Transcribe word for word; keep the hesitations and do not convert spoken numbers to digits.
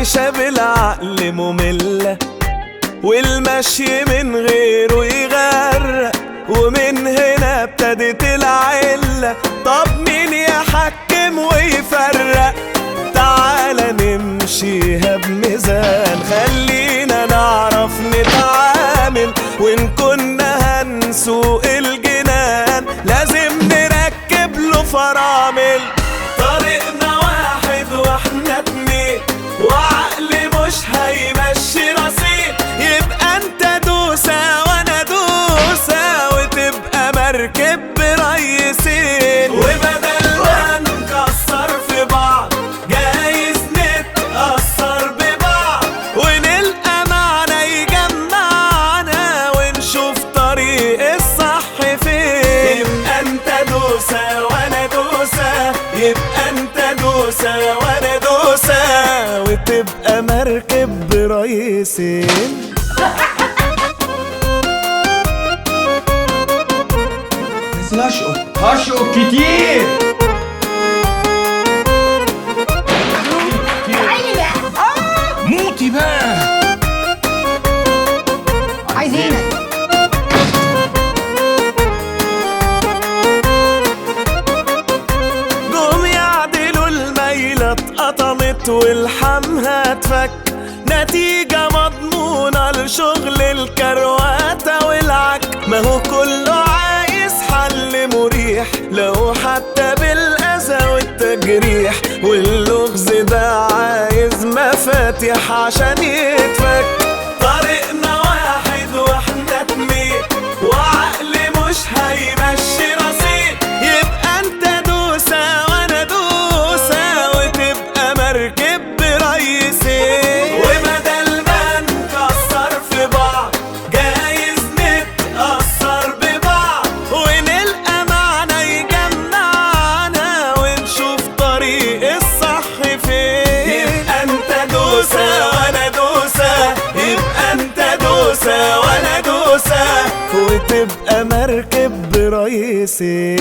العيشة بالعقل مملة، والمشي من غيره يغرق، ومن هنا ابتدت العلة. طب مين يحكم ويفرق؟ تعالى نمشيها بميزان، خلينا نعرف نتعامل، وإن كنا هنسوق الجنان لازم نركب له فرامل. طريقنا واحد واحنا اتنين، وعقل مش هيمشي رصيد، يبقى انت دوسة وانا دوسة، وتبقى مركب بريسين. وبدل ما نكسر في بعض جايز نتأثر ببعض، ونلقى معنى يجمعنا، ونشوف طريق الصح فين. يبقى انت دوسة وانا دوسة، يبقى انت دوسة وانا دوسة، وتبقى مركب بريسين. بس هشقق هشقق كتير. موتي بقى عايزينك. جم يعدلوا الميلة اتقطمت والحمها اتفك، نتيجة مضمونة لشغل الكرواتة والعك. ما هو كله عايز حل مريح، لو حتى بالأذى والتجريح، واللغز ده عايز مفاتيح عشان يتفك. طريقنا واحد واحنا اتنين، وعقل مش هيمشي رصيد، يبقى انت دوسة وانا دوسة، وتبقى مركب بريسين. وبدل ما نكسر في بعض جايز نتأثر ببعض، ونلقى معنى يجمعنا، ونشوف طريق الصح فين. يبقى انت دوسة وانا دوسة، يبقى انت دوسة وانا دوسة، وتبقى مركب بريسين.